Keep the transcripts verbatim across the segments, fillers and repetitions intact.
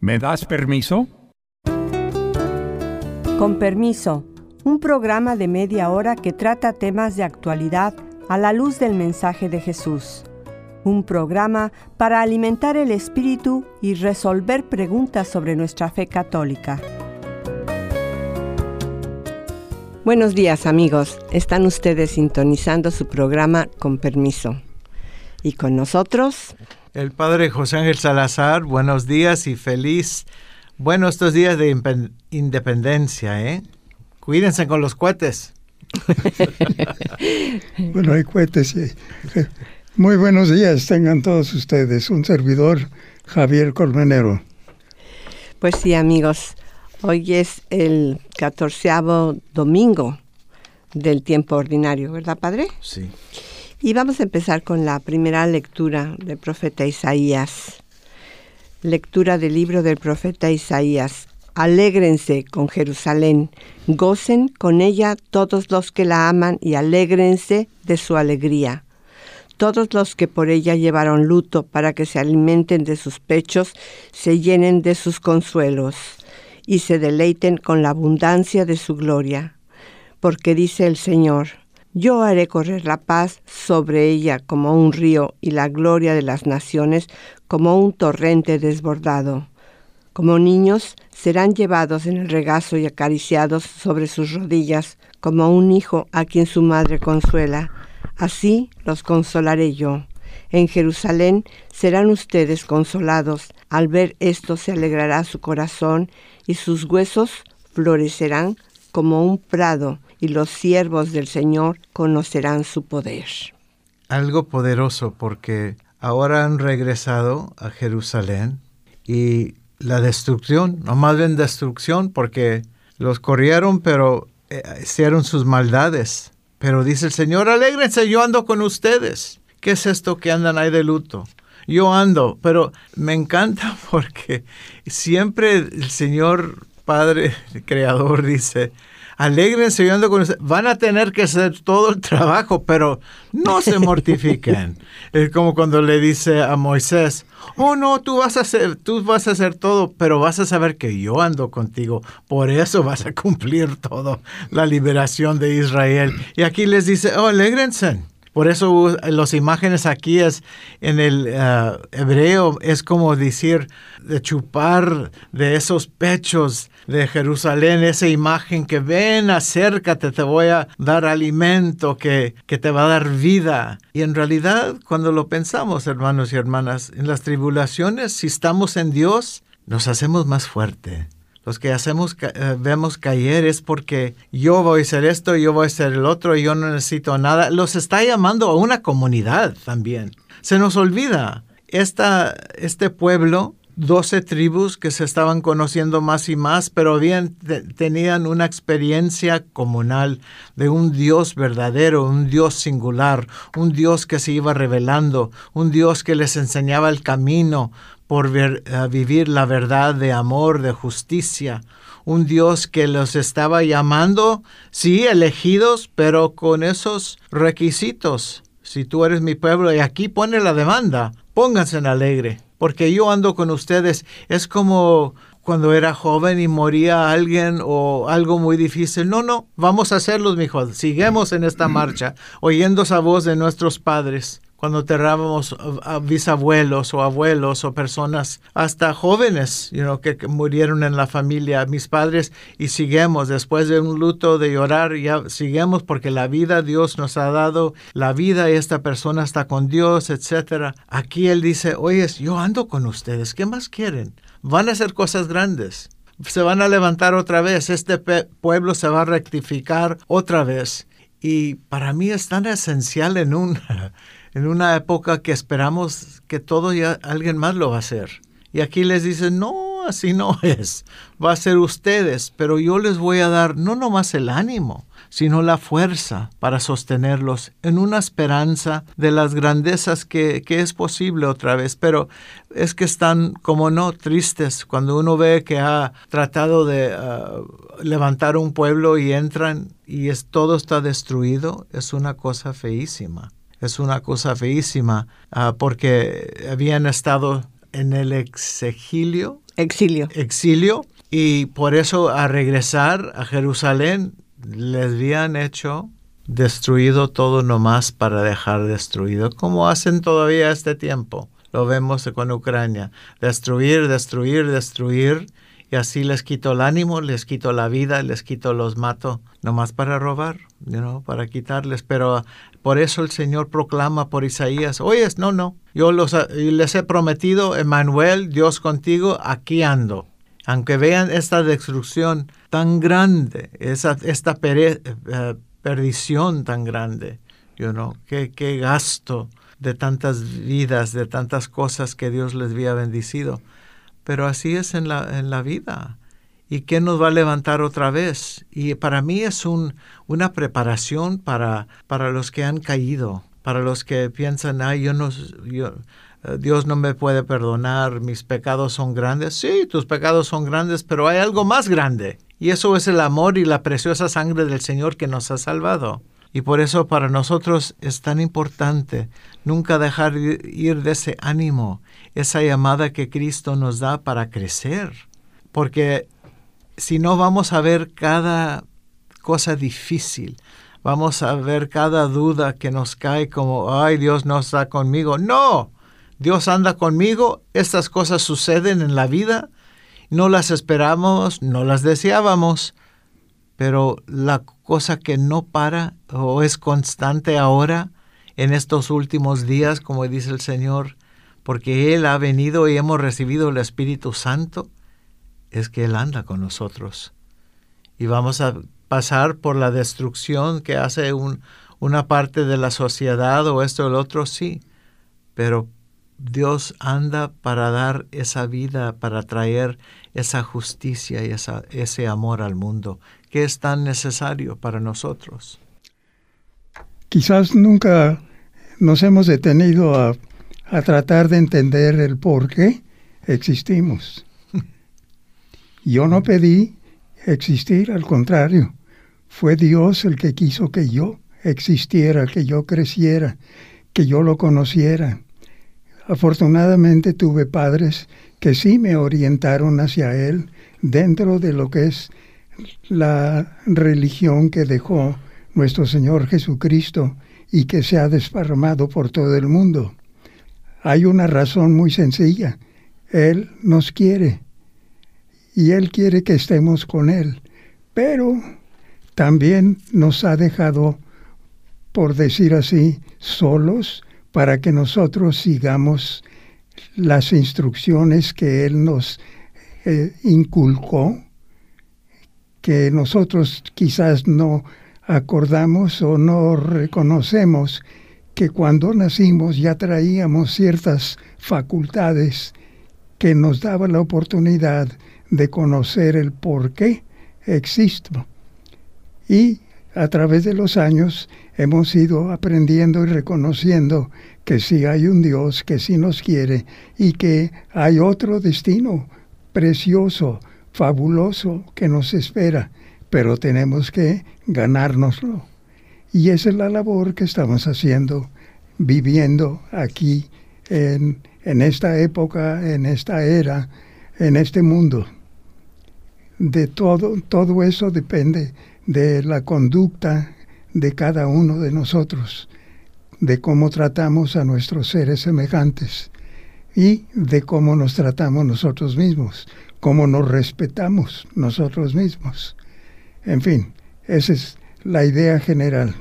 ¿Me das permiso? Con permiso, un programa de media hora que trata temas de actualidad a la luz del mensaje de Jesús. Un programa para alimentar el espíritu y resolver preguntas sobre nuestra fe católica. Buenos días, amigos. Están ustedes sintonizando su programa Con Permiso. Y con nosotros, el Padre José Ángel Salazar. Buenos días y feliz. Bueno, estos días de impen- independencia, ¿eh? Cuídense con los cohetes. Bueno, hay cohetes, sí. Muy buenos días, tengan todos ustedes. Un servidor, Javier Colmenero. Pues sí, amigos. Hoy es el catorceavo domingo del tiempo ordinario, ¿verdad, Padre? Sí. Y vamos a empezar con la primera lectura del profeta Isaías. Lectura del libro del profeta Isaías. Alégrense con Jerusalén, gocen con ella todos los que la aman y alégrense de su alegría. Todos los que por ella llevaron luto para que se alimenten de sus pechos, se llenen de sus consuelos y se deleiten con la abundancia de su gloria. Porque dice el Señor, yo haré correr la paz sobre ella como un río y la gloria de las naciones como un torrente desbordado. Como niños serán llevados en el regazo y acariciados sobre sus rodillas, como un hijo a quien su madre consuela. Así los consolaré yo. En Jerusalén serán ustedes consolados. Al ver esto se alegrará su corazón y sus huesos florecerán como un prado, y los siervos del Señor conocerán su poder. Algo poderoso, porque ahora han regresado a Jerusalén y la destrucción, no más bien destrucción, porque los corrieron, pero eh, hicieron sus maldades. Pero dice el Señor, alégrense, yo ando con ustedes. ¿Qué es esto que andan ahí de luto? Yo ando, pero me encanta porque siempre el Señor Padre Creador dice, alégrense, yo ando con ustedes. Van a tener que hacer todo el trabajo, pero no se mortifiquen. Es como cuando le dice a Moisés, oh no, tú vas a hacer, tú vas a hacer todo, pero vas a saber que yo ando contigo. Por eso vas a cumplir todo, la liberación de Israel. Y aquí les dice, oh, alégrense. Por eso las imágenes aquí es en el uh, hebreo es como decir de chupar de esos pechos de Jerusalén, esa imagen que ven, acércate, te voy a dar alimento que, que te va a dar vida. Y en realidad, cuando lo pensamos, hermanos y hermanas, en las tribulaciones, si estamos en Dios, nos hacemos más fuerte. Los que hacemos, uh, vemos caer es porque yo voy a hacer esto, yo voy a hacer el otro, yo no necesito nada. Los está llamando a una comunidad también. Se nos olvida, esta, este pueblo, doce tribus que se estaban conociendo más y más, pero bien te, tenían una experiencia comunal de un Dios verdadero, un Dios singular, un Dios que se iba revelando, un Dios que les enseñaba el camino por ver, uh, vivir la verdad de amor, de justicia. Un Dios que los estaba llamando, sí, elegidos, pero con esos requisitos. Si tú eres mi pueblo, y aquí pone la demanda, pónganse en alegre, porque yo ando con ustedes. Es como cuando era joven y moría alguien o algo muy difícil. No, no, vamos a hacerlo, mijos. Sigamos en esta marcha, oyendo esa voz de nuestros padres. Cuando enterrábamos a bisabuelos o abuelos o personas hasta jóvenes, you know, que, que murieron en la familia, mis padres, y seguimos después de un luto de llorar, ya seguimos porque la vida Dios nos ha dado, la vida y esta persona está con Dios, etcétera. Aquí Él dice, oye, yo ando con ustedes, ¿qué más quieren? Van a hacer cosas grandes, se van a levantar otra vez, este pe- pueblo se va a rectificar otra vez. Y para mí es tan esencial en un... en una época que esperamos que todo ya alguien más lo va a hacer. Y aquí les dicen, no, así no es. Va a ser ustedes, pero yo les voy a dar no nomás el ánimo, sino la fuerza para sostenerlos en una esperanza de las grandezas que, que es posible otra vez. Pero es que están, como no, tristes cuando uno ve que ha tratado de uh, levantar un pueblo y entran y es, todo está destruido. Es una cosa feísima. Es una cosa feísima uh, porque habían estado en el exilio. exilio. exilio, y por eso a regresar a Jerusalén les habían hecho destruido todo nomás para dejar destruido, como hacen todavía este tiempo. Lo vemos con Ucrania. Destruir, destruir, destruir, y así les quito el ánimo, les quito la vida, les quito, los mato, nomás para robar, you know, para quitarles. Pero por eso el Señor proclama por Isaías, oye, no, no, yo los, les he prometido, Emmanuel, Dios contigo, aquí ando. Aunque vean esta destrucción tan grande, esa, esta pere, uh, perdición tan grande, you know, qué, qué gasto de tantas vidas, de tantas cosas que Dios les había bendecido. Pero así es en la, en la vida. ¿Y qué nos va a levantar otra vez? Y para mí es un, una preparación para, para los que han caído, para los que piensan, ay, yo no, yo, Dios no me puede perdonar, mis pecados son grandes. Sí, tus pecados son grandes, pero hay algo más grande. Y eso es el amor y la preciosa sangre del Señor que nos ha salvado. Y por eso para nosotros es tan importante nunca dejar ir de ese ánimo, esa llamada que Cristo nos da para crecer. Porque si no, vamos a ver cada cosa difícil, vamos a ver cada duda que nos cae como, ay, Dios no está conmigo. No, Dios anda conmigo, estas cosas suceden en la vida, no las esperamos, no las deseábamos, pero la cosa que no para o es constante ahora, en estos últimos días, como dice el Señor, porque Él ha venido y hemos recibido el Espíritu Santo, es que Él anda con nosotros. Y vamos a pasar por la destrucción que hace un, una parte de la sociedad o esto o el otro, sí, pero Dios anda para dar esa vida, para traer esa justicia y esa, ese amor al mundo, que es tan necesario para nosotros. Quizás nunca nos hemos detenido a, a tratar de entender el por qué existimos. Yo no pedí existir, al contrario, fue Dios el que quiso que yo existiera, que yo creciera, que yo lo conociera. Afortunadamente tuve padres que sí me orientaron hacia Él dentro de lo que es la religión que dejó nuestro Señor Jesucristo y que se ha desparramado por todo el mundo. Hay una razón muy sencilla. Él nos quiere y Él quiere que estemos con Él, pero también nos ha dejado, por decir así, solos para que nosotros sigamos las instrucciones que Él nos eh, inculcó, que nosotros quizás no acordamos o no reconocemos que cuando nacimos ya traíamos ciertas facultades que nos daban la oportunidad de conocer el por qué existo. Y a través de los años hemos ido aprendiendo y reconociendo que sí hay un Dios que sí nos quiere y que hay otro destino precioso, fabuloso que nos espera, pero tenemos que ganárnoslo. Y esa es la labor que estamos haciendo, viviendo aquí en, en esta época, en esta era, en este mundo. De todo, todo eso depende de la conducta de cada uno de nosotros, de cómo tratamos a nuestros seres semejantes y de cómo nos tratamos nosotros mismos, cómo nos respetamos nosotros mismos. En fin, esa es la idea general.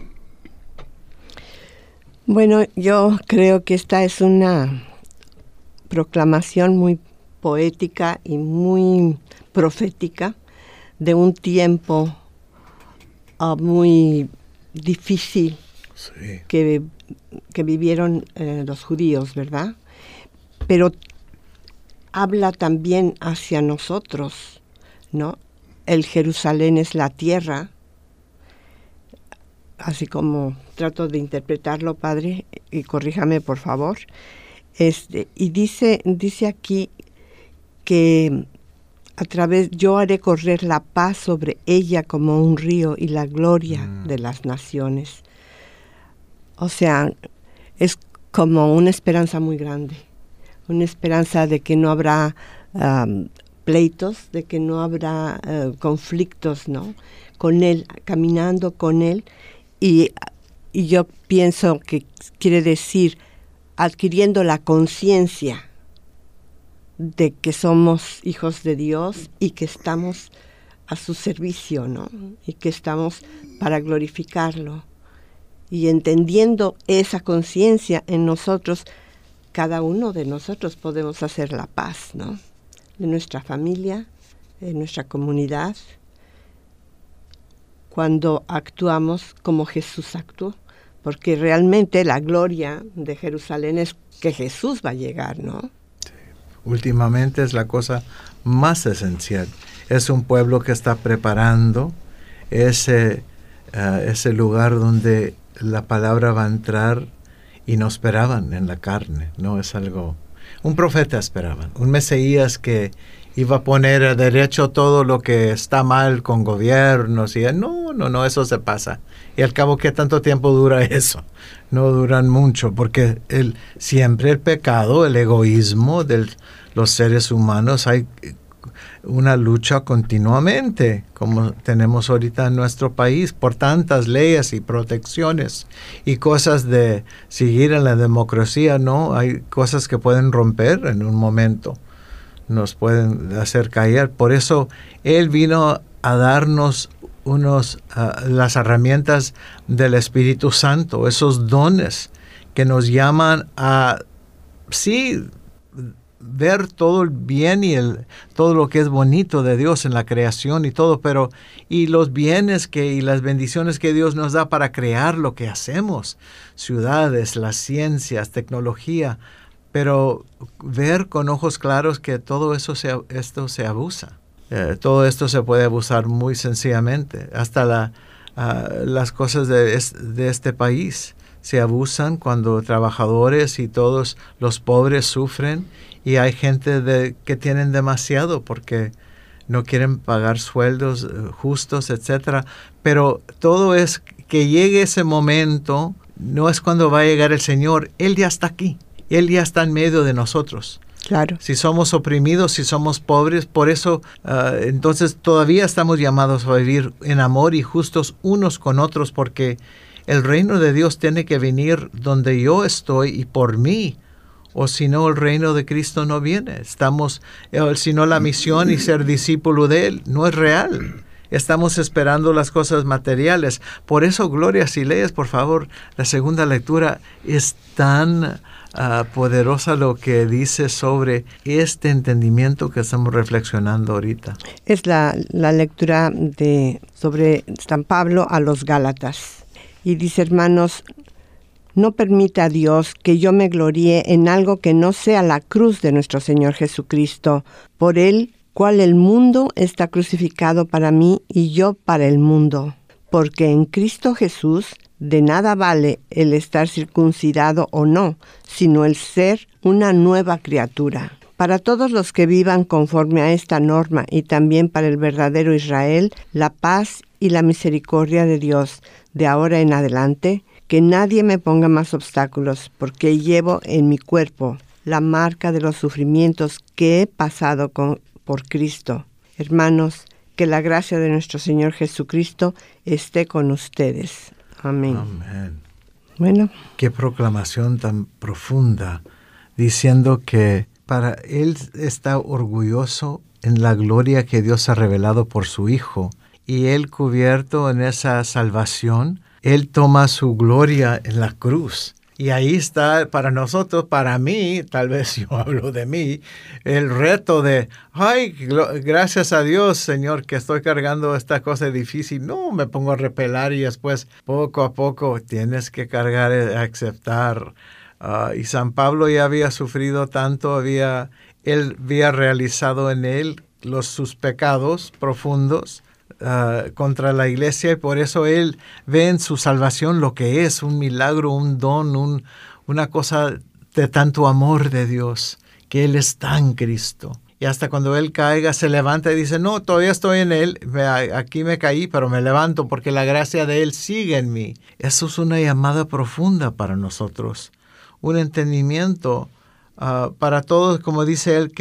Bueno, yo creo que esta es una proclamación muy poética y muy profética de un tiempo uh, muy difícil sí. que, que vivieron eh, los judíos, ¿verdad? Pero habla también hacia nosotros, ¿no? El Jerusalén es la tierra, así como trato de interpretarlo, Padre, y corríjame por favor. Este, y dice, dice aquí que a través, yo haré correr la paz sobre ella como un río y la gloria mm. de las naciones. O sea, es como una esperanza muy grande, una esperanza de que no habrá um, pleitos, de que no habrá uh, conflictos, ¿no? Con Él, caminando con Él. Y, y yo pienso que quiere decir adquiriendo la conciencia de que somos hijos de Dios y que estamos a su servicio, ¿no? Y que estamos para glorificarlo. Y entendiendo esa conciencia en nosotros, cada uno de nosotros podemos hacer la paz, ¿no? De nuestra familia, de nuestra comunidad, cuando actuamos como Jesús actuó. Porque realmente la gloria de Jerusalén es que Jesús va a llegar, ¿no? Sí. Últimamente es la cosa más esencial. Es un pueblo que está preparando ese, uh, ese lugar donde la palabra va a entrar y no esperaban en la carne, no es algo... Un profeta esperaban, un Mesías que iba a poner a derecho todo lo que está mal con gobiernos y no, no, no, eso se pasa. Y al cabo, ¿qué tanto tiempo dura eso? No duran mucho, porque el, siempre el pecado, el egoísmo de los seres humanos, hay una lucha continuamente, como tenemos ahorita en nuestro país, por tantas leyes y protecciones y cosas de seguir en la democracia, ¿no? Hay cosas que pueden romper en un momento, nos pueden hacer caer. Por eso Él vino a darnos unos, uh, las herramientas del Espíritu Santo, esos dones que nos llaman a, sí, ver todo el bien y el, todo lo que es bonito de Dios en la creación y todo, pero y los bienes que y las bendiciones que Dios nos da para crear lo que hacemos, ciudades, las ciencias, tecnología, pero ver con ojos claros que todo eso se, esto se abusa. Eh, todo esto se puede abusar muy sencillamente. Hasta la, uh, las cosas de, es, de este país se abusan cuando trabajadores y todos los pobres sufren. Y hay gente de, que tienen demasiado porque no quieren pagar sueldos justos, etcétera. Pero todo es que llegue ese momento, no es cuando va a llegar el Señor. Él ya está aquí. Él ya está en medio de nosotros. Claro. Si somos oprimidos, si somos pobres, por eso uh, entonces todavía estamos llamados a vivir en amor y justos unos con otros, porque el reino de Dios tiene que venir donde yo estoy y por mí. O si no, el reino de Cristo no viene. Estamos, eh, si no, la misión y ser discípulo de Él no es real. Estamos esperando las cosas materiales. Por eso, Gloria, si lees, por favor, la segunda lectura es tan uh, poderosa lo que dice sobre este entendimiento que estamos reflexionando ahorita. Es la, la lectura de sobre San Pablo a los Gálatas. Y dice, hermanos, no permita a Dios que yo me gloríe en algo que no sea la cruz de nuestro Señor Jesucristo, por Él, cual el mundo está crucificado para mí y yo para el mundo. Porque en Cristo Jesús de nada vale el estar circuncidado o no, sino el ser una nueva criatura. Para todos los que vivan conforme a esta norma y también para el verdadero Israel, la paz y la misericordia de Dios de ahora en adelante, que nadie me ponga más obstáculos, porque llevo en mi cuerpo la marca de los sufrimientos que he pasado con, por Cristo. Hermanos, que la gracia de nuestro Señor Jesucristo esté con ustedes. Amén. Amén. Bueno. Qué proclamación tan profunda, diciendo que para Él está orgulloso en la gloria que Dios ha revelado por su Hijo, y Él cubierto en esa salvación, Él toma su gloria en la cruz. Y ahí está para nosotros, para mí, tal vez yo hablo de mí, el reto de, ay, gracias a Dios, Señor, que estoy cargando esta cosa difícil. No, me pongo a repelar y después, poco a poco, tienes que cargar, a aceptar. Uh, y San Pablo ya había sufrido tanto, había, él había realizado en él los, sus pecados profundos, Uh, contra la iglesia, y por eso él ve en su salvación lo que es un milagro, un don, un, una cosa de tanto amor de Dios, que Él está en Cristo. Y hasta cuando Él caiga, se levanta y dice, no, todavía estoy en Él, aquí me caí, pero me levanto porque la gracia de Él sigue en mí. Eso es una llamada profunda para nosotros, un entendimiento uh, para todos, como dice Él, que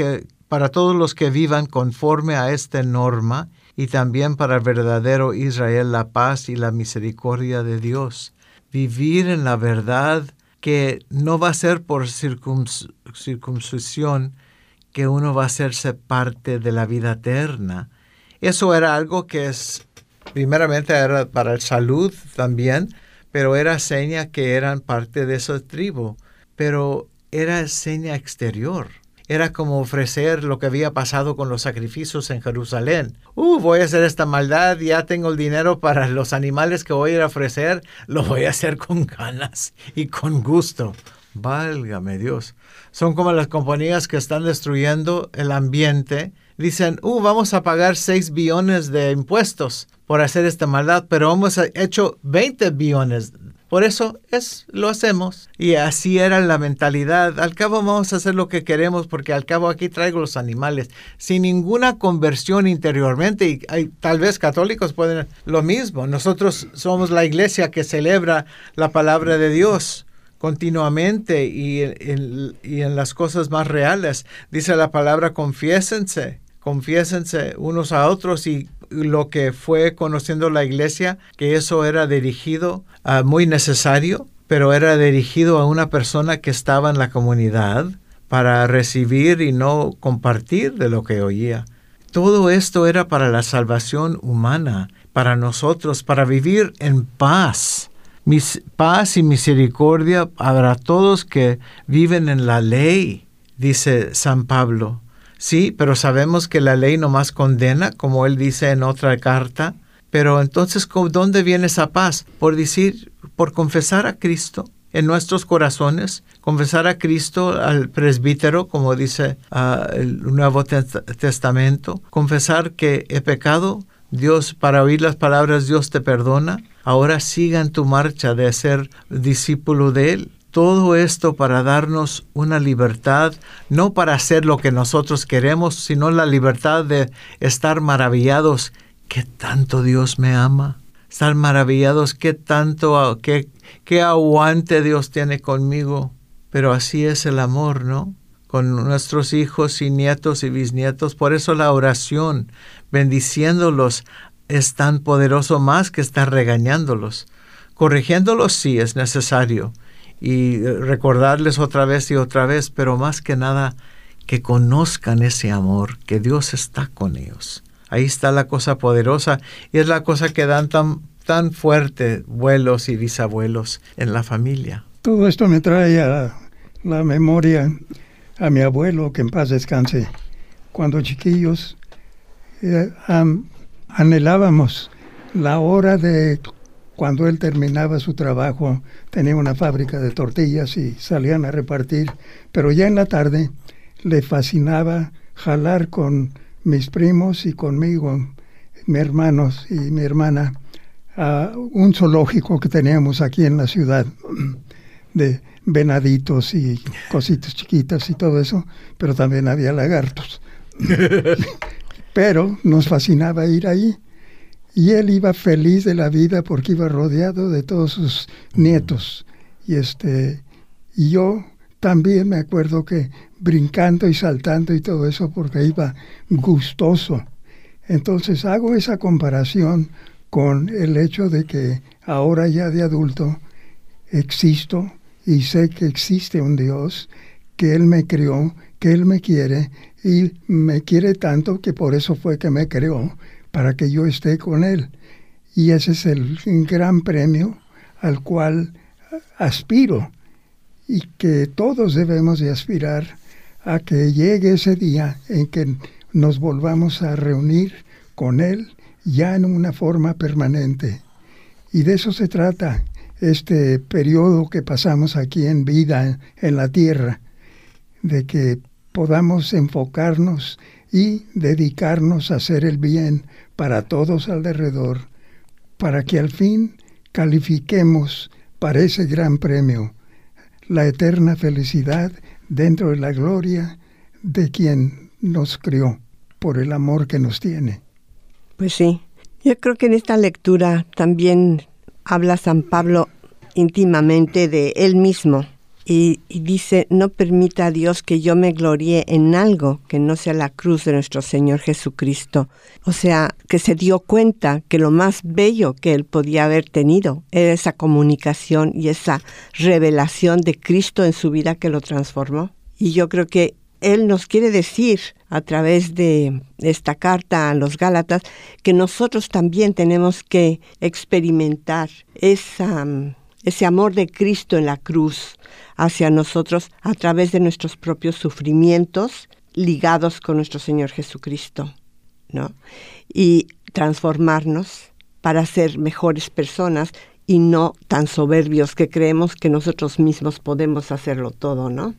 para todos los que vivan conforme a esta norma, y también para el verdadero Israel la paz y la misericordia de Dios. Vivir en la verdad, que no va a ser por circunc- circuncisión que uno va a hacerse parte de la vida eterna. Eso era algo que es, primeramente era para la salud también, pero era seña que eran parte de esa tribu. Pero era seña exterior. Era como ofrecer lo que había pasado con los sacrificios en Jerusalén. Uh, voy a hacer esta maldad, ya tengo el dinero para los animales que voy a ir a ofrecer, lo voy a hacer con ganas y con gusto. Válgame Dios. Son como las compañías que están destruyendo el ambiente. Dicen, uh, vamos a pagar seis billones de impuestos por hacer esta maldad, pero hemos hecho veinte billones. Por eso es, lo hacemos. Y así era la mentalidad. Al cabo vamos a hacer lo que queremos porque al cabo aquí traigo los animales. Sin ninguna conversión interiormente. Y hay, tal vez católicos pueden lo mismo. Nosotros somos la iglesia que celebra la palabra de Dios continuamente y en, y en las cosas más reales. Dice la palabra, confiésense. Confiésense unos a otros, y lo que fue conociendo la iglesia, que eso era dirigido, uh, muy necesario, pero era dirigido a una persona que estaba en la comunidad para recibir y no compartir de lo que oía. Todo esto era para la salvación humana, para nosotros, para vivir en paz. Mis, paz y misericordia para todos que viven en la ley, dice San Pablo. Sí, pero sabemos que la ley nomás condena, como él dice en otra carta. Pero entonces, ¿dónde viene esa paz? Por decir, por confesar a Cristo en nuestros corazones, confesar a Cristo al presbítero, como dice uh, el Nuevo Testamento, confesar que he pecado, Dios, para oír las palabras, Dios te perdona. Ahora siga en tu marcha de ser discípulo de Él. Todo esto para darnos una libertad, no para hacer lo que nosotros queremos, sino la libertad de estar maravillados. ¿Qué tanto Dios me ama? Estar maravillados, qué tanto, qué, qué aguante Dios tiene conmigo. Pero así es el amor, ¿no? Con nuestros hijos y nietos y bisnietos. Por eso la oración, bendiciéndolos, es tan poderoso más que estar regañándolos. Corrigiéndolos sí es necesario. Y recordarles otra vez y otra vez, pero más que nada que conozcan ese amor, que Dios está con ellos. Ahí está la cosa poderosa, y es la cosa que dan tan, tan fuerte abuelos y bisabuelos en la familia. Todo esto me trae a la memoria a mi abuelo, que en paz descanse. Cuando chiquillos eh, um, anhelábamos la hora de... Cuando él terminaba su trabajo, tenía una fábrica de tortillas y salían a repartir, pero ya en la tarde le fascinaba jalar con mis primos y conmigo, mis hermanos y mi hermana, a un zoológico que teníamos aquí en la ciudad, de venaditos y cositas chiquitas y todo eso, pero también había lagartos. Pero nos fascinaba ir ahí. Y él iba feliz de la vida porque iba rodeado de todos sus nietos. Y este y yo también me acuerdo que brincando y saltando y todo eso porque iba gustoso. Entonces hago esa comparación con el hecho de que ahora ya de adulto existo y sé que existe un Dios, que Él me creó, que Él me quiere y me quiere tanto que por eso fue que me creó, para que yo esté con Él. Y ese es el gran premio al cual aspiro, y que todos debemos de aspirar a que llegue ese día en que nos volvamos a reunir con Él ya en una forma permanente. Y de eso se trata este periodo que pasamos aquí en vida, en la tierra, de que podamos enfocarnos y dedicarnos a hacer el bien para todos alrededor, para que al fin califiquemos para ese gran premio, la eterna felicidad dentro de la gloria de quien nos crió, por el amor que nos tiene. Pues sí, yo creo que en esta lectura también habla San Pablo íntimamente de él mismo Y, y dice, no permita a Dios que yo me gloríe en algo que no sea la cruz de nuestro Señor Jesucristo. O sea, que se dio cuenta que lo más bello que él podía haber tenido era esa comunicación y esa revelación de Cristo en su vida que lo transformó. Y yo creo que él nos quiere decir a través de esta carta a los Gálatas que nosotros también tenemos que experimentar esa, ese amor de Cristo en la cruz hacia nosotros a través de nuestros propios sufrimientos ligados con nuestro Señor Jesucristo, ¿no? Y transformarnos para ser mejores personas y no tan soberbios que creemos que nosotros mismos podemos hacerlo todo, ¿no?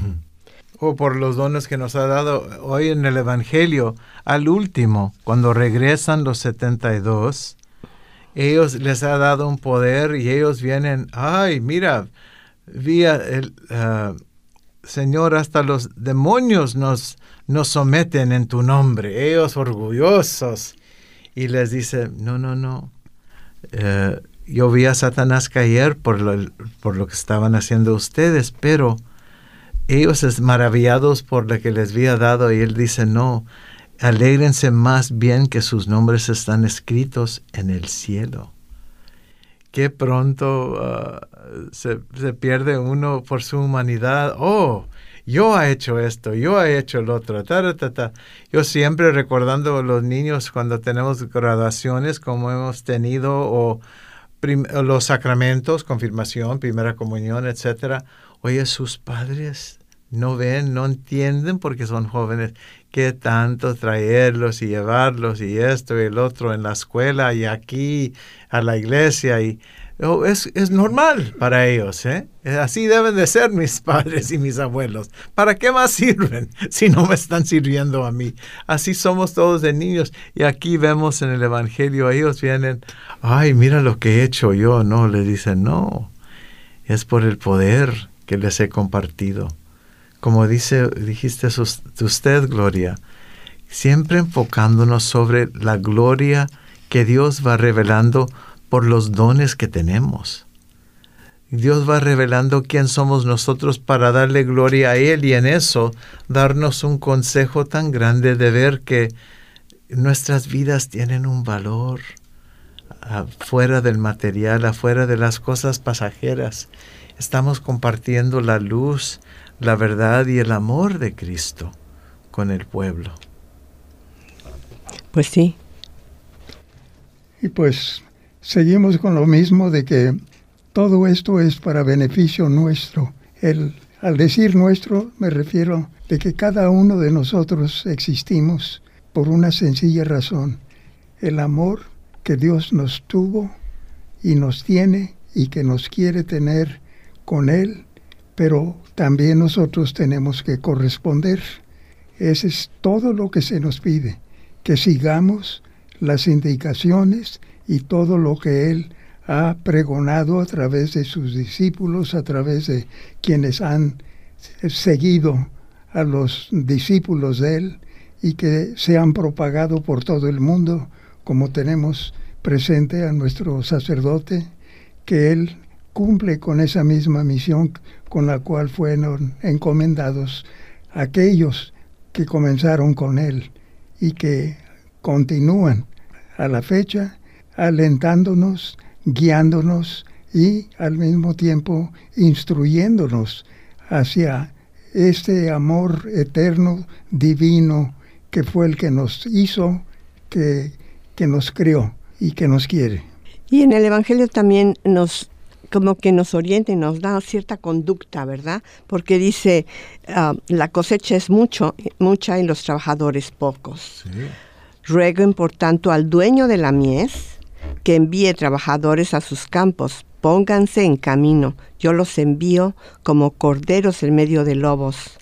O por los dones que nos ha dado hoy en el Evangelio, al último, cuando regresan los setenta y dos, ellos les ha dado un poder y ellos vienen, ay, mira, vi el uh, Señor, hasta los demonios nos, nos someten en tu nombre, ellos orgullosos. Y les dice, no, no, no, uh, yo vi a Satanás caer por lo, por lo que estaban haciendo ustedes, pero ellos es maravillados por lo que les había dado, y él dice, no, alégrense más bien que sus nombres están escritos en el cielo. Qué pronto uh, se, se pierde uno por su humanidad. Oh, yo he hecho esto, yo he hecho el otro. Ta, ta, ta, ta. Yo siempre recordando a los niños cuando tenemos graduaciones como hemos tenido, o, prim, o los sacramentos, confirmación, primera comunión, etcétera. Oye, sus padres no ven, no entienden porque son jóvenes, qué tanto traerlos y llevarlos y esto y el otro en la escuela y aquí a la iglesia. Y oh, es, es normal para ellos, ¿eh? Así deben de ser mis padres y mis abuelos. ¿Para qué más sirven si no me están sirviendo a mí? Así somos todos de niños. Y aquí vemos en el Evangelio, ellos vienen, ay, mira lo que he hecho yo. No, le dicen, no, es por el poder que les he compartido. Como dice, dijiste usted, Gloria, siempre enfocándonos sobre la gloria que Dios va revelando por los dones que tenemos. Dios va revelando quién somos nosotros para darle gloria a Él, y en eso darnos un consejo tan grande de ver que nuestras vidas tienen un valor afuera del material, afuera de las cosas pasajeras. Estamos compartiendo la luz, la verdad y el amor de Cristo con el pueblo. Pues sí. Y pues seguimos con lo mismo de que todo esto es para beneficio nuestro. El, al decir nuestro me refiero de que cada uno de nosotros existimos por una sencilla razón: el amor que Dios nos tuvo y nos tiene y que nos quiere tener con Él, pero también nosotros tenemos que corresponder. Ese es todo lo que se nos pide, que sigamos las indicaciones y todo lo que Él ha pregonado a través de sus discípulos, a través de quienes han seguido a los discípulos de Él y que se han propagado por todo el mundo, como tenemos presente a nuestro sacerdote, que Él cumple con esa misma misión con la cual fueron encomendados aquellos que comenzaron con Él y que continúan a la fecha alentándonos, guiándonos y al mismo tiempo instruyéndonos hacia este amor eterno, divino, que fue el que nos hizo, que, que nos creó y que nos quiere. Y en el Evangelio también nos como que nos orienta y nos da cierta conducta, ¿verdad? Porque dice, uh, la cosecha es mucho, mucha y los trabajadores pocos. Sí. Rueguen, por tanto, al dueño de la mies que envíe trabajadores a sus campos. Pónganse en camino. Yo los envío como corderos en medio de lobos.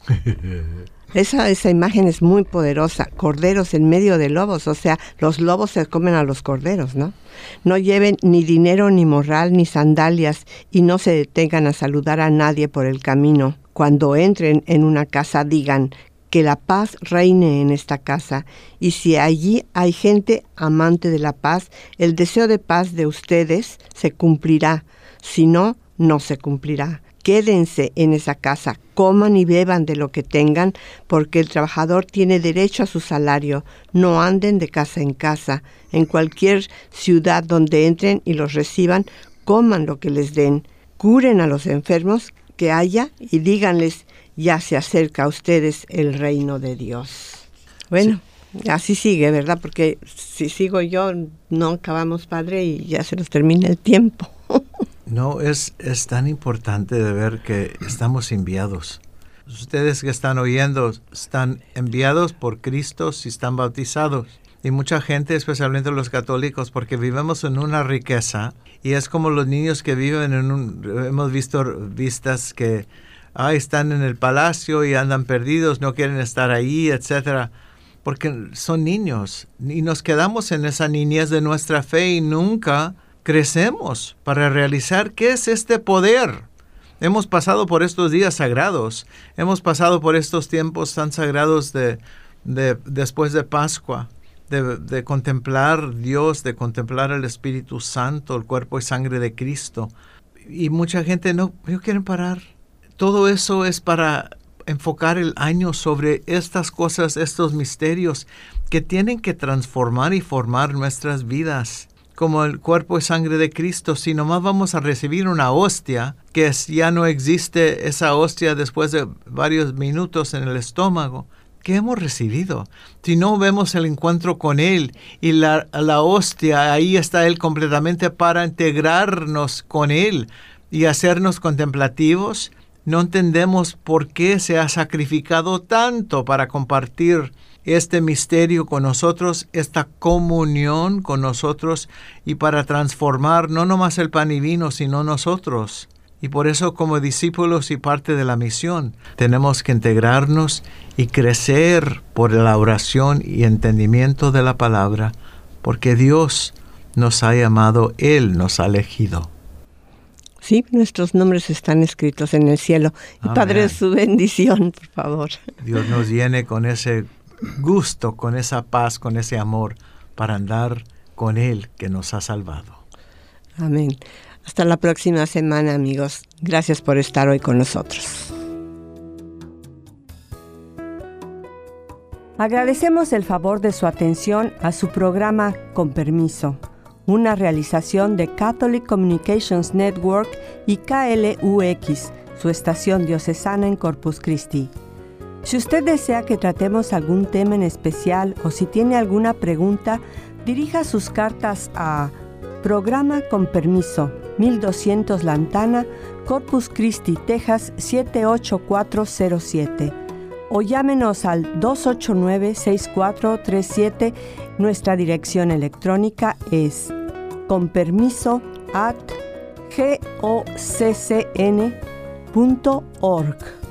Esa, esa imagen es muy poderosa. Corderos en medio de lobos. O sea, los lobos se comen a los corderos, ¿no? No lleven ni dinero, ni morral, ni sandalias, y no se detengan a saludar a nadie por el camino. Cuando entren en una casa, digan que la paz reine en esta casa. Y si allí hay gente amante de la paz, el deseo de paz de ustedes se cumplirá. Si no, no se cumplirá. Quédense en esa casa, coman y beban de lo que tengan, porque el trabajador tiene derecho a su salario. No anden de casa en casa. En cualquier ciudad donde entren y los reciban, coman lo que les den. Curen a los enfermos que haya y díganles, ya se acerca a ustedes el reino de Dios. Bueno, sí. Así sigue, ¿verdad? Porque si sigo yo, no acabamos, Padre, y ya se nos termina el tiempo. No, es, es tan importante de ver que estamos enviados. Ustedes que están oyendo están enviados por Cristo si están bautizados. Y mucha gente, especialmente los católicos, porque vivimos en una riqueza y es como los niños que viven en un... Hemos visto vistas que ah, están en el palacio y andan perdidos, no quieren estar ahí, etcétera, porque son niños y nos quedamos en esa niñez de nuestra fe y nunca crecemos para realizar qué es este poder. Hemos pasado por estos días sagrados, hemos pasado por estos tiempos tan sagrados de, de después de Pascua, de, de contemplar Dios, de contemplar el Espíritu Santo, el cuerpo y sangre de Cristo. Y mucha gente no, no quiere parar. Todo eso es para enfocar el año sobre estas cosas, estos misterios que tienen que transformar y formar nuestras vidas. Como el cuerpo y sangre de Cristo, si nomás vamos a recibir una hostia, que es, ya no existe esa hostia después de varios minutos en el estómago, ¿qué hemos recibido? Si no vemos el encuentro con Él y la, la hostia, ahí está Él completamente para integrarnos con Él y hacernos contemplativos, no entendemos por qué se ha sacrificado tanto para compartir este misterio con nosotros, esta comunión con nosotros y para transformar no nomás el pan y vino, sino nosotros. Y por eso como discípulos y parte de la misión tenemos que integrarnos y crecer por la oración y entendimiento de la palabra, porque Dios nos ha llamado, Él nos ha elegido. Sí, nuestros nombres están escritos en el cielo. Y Amén. Padre, su bendición, por favor. Dios nos llene con ese gusto, con esa paz, con ese amor, para andar con Él que nos ha salvado. Amén. Hasta la próxima semana, amigos. Gracias por estar hoy con nosotros. Agradecemos el favor de su atención a su programa Con Permiso, una realización de Catholic Communications Network y K L U X, su estación diocesana en Corpus Christi. Si usted desea que tratemos algún tema en especial o si tiene alguna pregunta, dirija sus cartas a Programa Con Permiso, mil doscientos Lantana, Corpus Christi, Texas siete ocho cuatro cero siete. O llámenos al dos ocho nueve, seis cuatro tres siete. Nuestra dirección electrónica es conpermiso arroba goccn punto org.